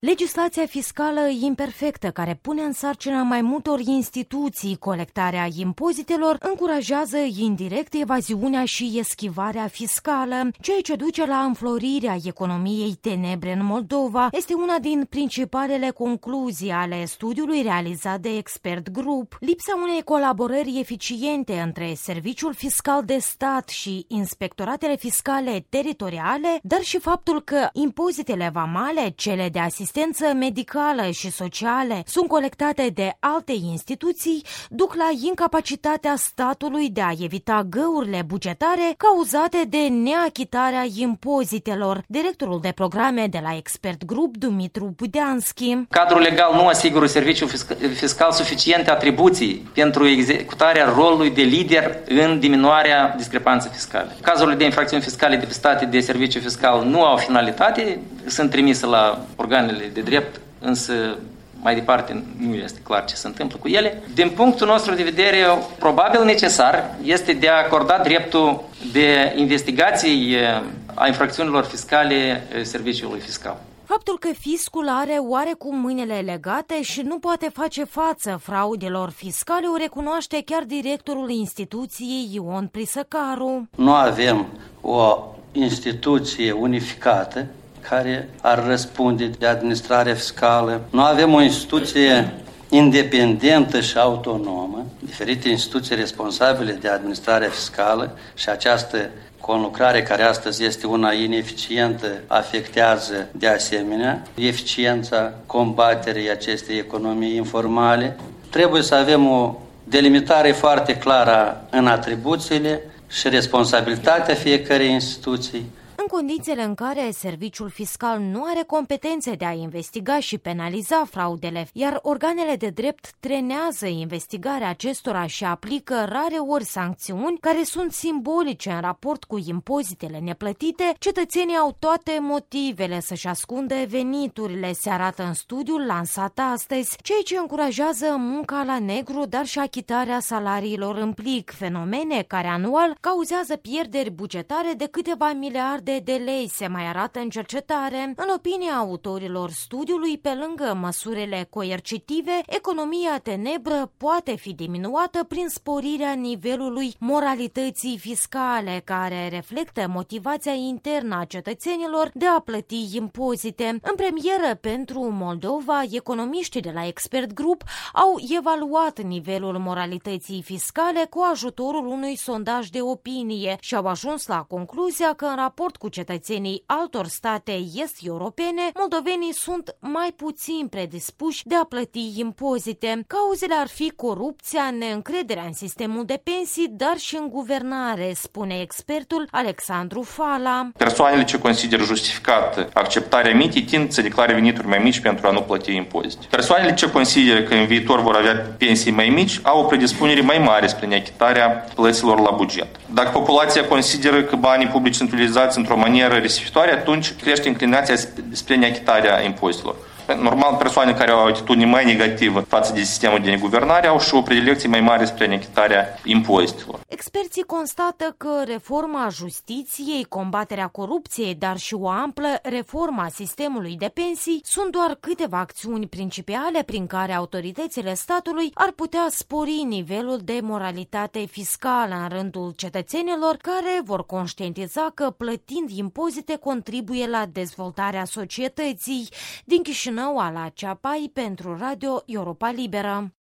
Legislația fiscală imperfectă, care pune în sarcina mai multor instituții colectarea impozitelor, încurajează indirect evaziunea și eschivarea fiscală, ceea ce duce la înflorirea economiei tenebre în Moldova. Este una din principalele concluzii ale studiului realizat de Expert Group. Lipsa unei colaborări eficiente între Serviciul Fiscal de Stat și inspectoratele fiscale teritoriale, dar și faptul că impozitele vamale, cele de asistență medicală și sociale, sunt colectate de alte instituții, duc la incapacitatea statului de a evita găurile bugetare cauzate de neachitarea impozitelor. Directorul de programe de la Expert Group, Dumitru Budeanski. Cadrul legal nu asigură serviciul fiscal suficiente atribuții pentru executarea rolului de lider în diminuarea discrepanței fiscale. Cazurile de infracțiuni fiscale depistate de serviciul fiscal nu au finalitate, sunt trimise la organele de drept, însă mai departe nu este clar ce se întâmplă cu ele. Din punctul nostru de vedere, probabil necesar este de a acorda dreptul de investigații a infracțiunilor fiscale serviciului fiscal. Faptul că fiscul are oarecum mâinile legate și nu poate face față fraudelor fiscale o recunoaște chiar directorul instituției Ion Prisăcaru. Nu avem o instituție unificată care ar răspunde de administrarea fiscală. Nu avem o instituție independentă și autonomă, diferite instituții responsabile de administrarea fiscală, și această conlucrare, care astăzi este una ineficientă, afectează de asemenea eficiența combaterii acestei economii informale. Trebuie să avem o delimitare foarte clară în atribuțiile și responsabilitatea fiecărei instituții, în condițiile în care serviciul fiscal nu are competențe de a investiga și penaliza fraudele, iar organele de drept trenează investigarea acestora și aplică rare ori sancțiuni care sunt simbolice în raport cu impozitele neplătite, cetățenii au toate motivele să-și ascundă veniturile, se arată în studiul lansat astăzi, ceea ce încurajează munca la negru, dar și achitarea salariilor în plic, fenomene care anual cauzează pierderi bugetare de câteva miliarde de lei, se mai arată în cercetare. În opinia autorilor studiului, pe lângă măsurile coercitive, economia tenebră poate fi diminuată prin sporirea nivelului moralității fiscale, care reflectă motivația internă a cetățenilor de a plăti impozite. În premieră pentru Moldova, economiștii de la Expert Group au evaluat nivelul moralității fiscale cu ajutorul unui sondaj de opinie și au ajuns la concluzia că în raport cu cetățenii altor state est-europene, moldovenii sunt mai puțin predispuși de a plăti impozite. Cauzele ar fi corupția, neîncrederea în sistemul de pensii, dar și în guvernare, spune expertul Alexandru Fala. Persoanele ce consideră justificat acceptarea mitii tind să declare venituri mai mici pentru a nu plăti impozite. Persoanele ce consideră că în viitor vor avea pensii mai mici au o predispunere mai mare spre neachitarea plăților la buget. Dacă populația consideră că banii publici sunt utilizați într-o manieră risipitoare, atunci crește inclinația spre neachitarea impozitelor. Normal, persoane care au o atitudine mai negativă față de sistemul de guvernare au și o predilecție mai mare spre neachitarea impozitelor. Experții constată că reforma justiției, combaterea corupției, dar și o amplă reforma sistemului de pensii sunt doar câteva acțiuni principale prin care autoritățile statului ar putea spori nivelul de moralitate fiscală în rândul cetățenilor, care vor conștientiza că plătind impozite contribuie la dezvoltarea societății. Din Chișinău, Ala Ceapai pentru Radio Europa Liberă.